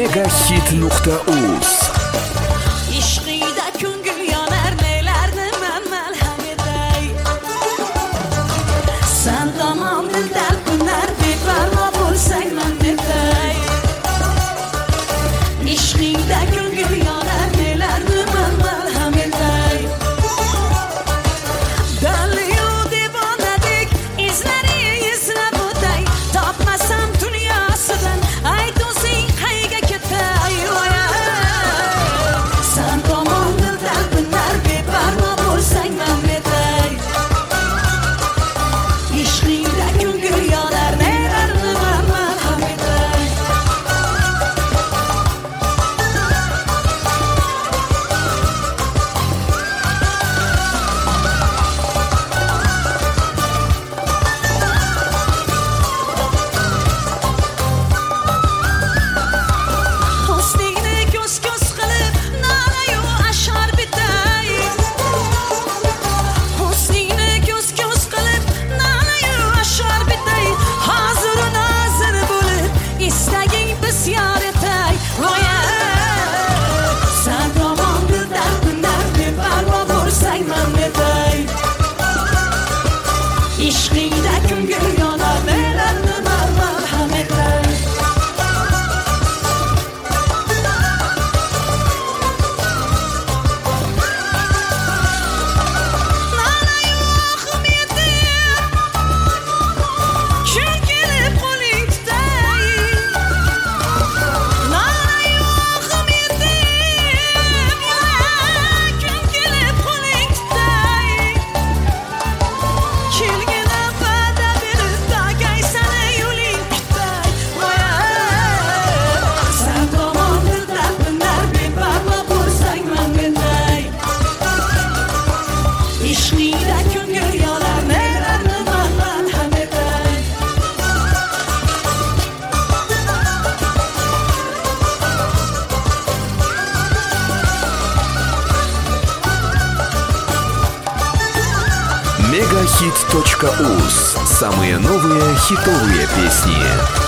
Megahit.uz Ishqida ko'ngil yonar nelarni malham etay San tomon dildan kunar beparvo bo'lsang man etay Ishqida ko'ngil yonar nelarni malham etay Daliyu devonadek izlari izlab o'tay Topmasam dunyosidan ayt o'zing qayga ketay San tomon dildan kunar beparvo bo'lsang man etay Ishqida ko'ngil yonar nelarni malham etay Husningni ko'z-ko'z qilib nalayu ashar bitay Husningni ko'z-ko'z qilib nalayu ashar bitay Hozir nozir bo'lib istaging bisyor etay San tomon dildan kunar beparvo bo'lsang man etay Ishqida ko'ngil yonar nelarni malham etay Ishqida ko'ngil yonar nelarni malham etay Megahit.uz. Самые новые хитовые песни.